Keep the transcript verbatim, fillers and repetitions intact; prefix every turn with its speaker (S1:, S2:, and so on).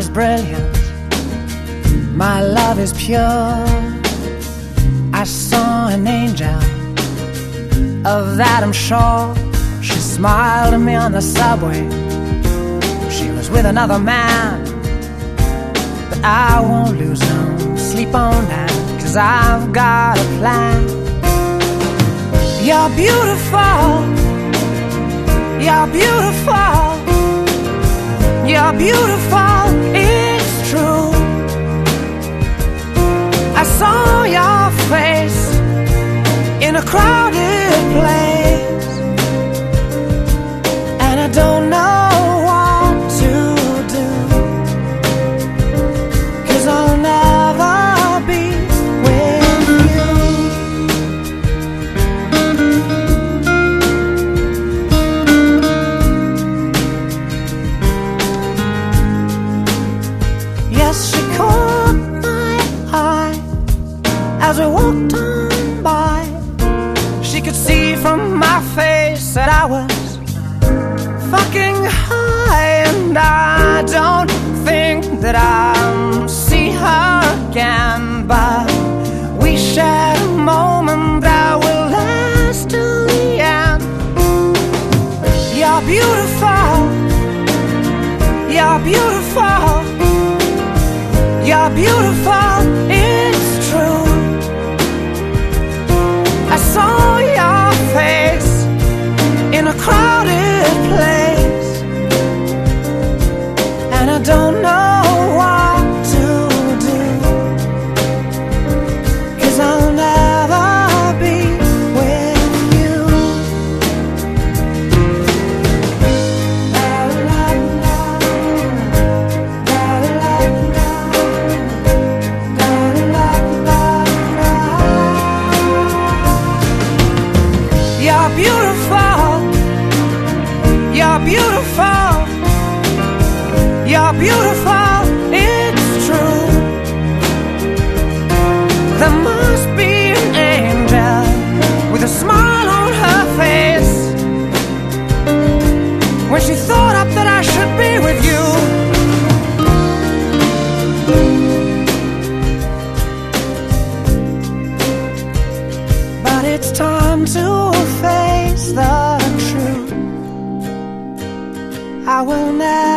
S1: is brilliant, my love is pure. I saw an angel, of that I'm sure. She smiled at me on the subway. She was with another man, but I won't lose no sleep on that, 'cause I've got a plan. You're beautiful, you're beautiful, you're beautiful, it's true. I saw your face in a crowded place, and I don't know what to do, 'cause I'll never be with you. Yes, she caught my eye as we walked on by. She could see from my face that I was fucking high, and I don't think that I'll see her again, but we shared a moment that will last till the end. You're beautiful, you're beautiful, you're beautiful, it's true. I saw your face in a crowded place, and I don't know what to do, 'cause I'll never be with you. La, la, la, la, la, la, la, la, la, la. You're beautiful, you're beautiful, you're beautiful, it's true. There must be an angel with a smile on her face when she thought up that I should be with you. But it's time to face the truth. I will never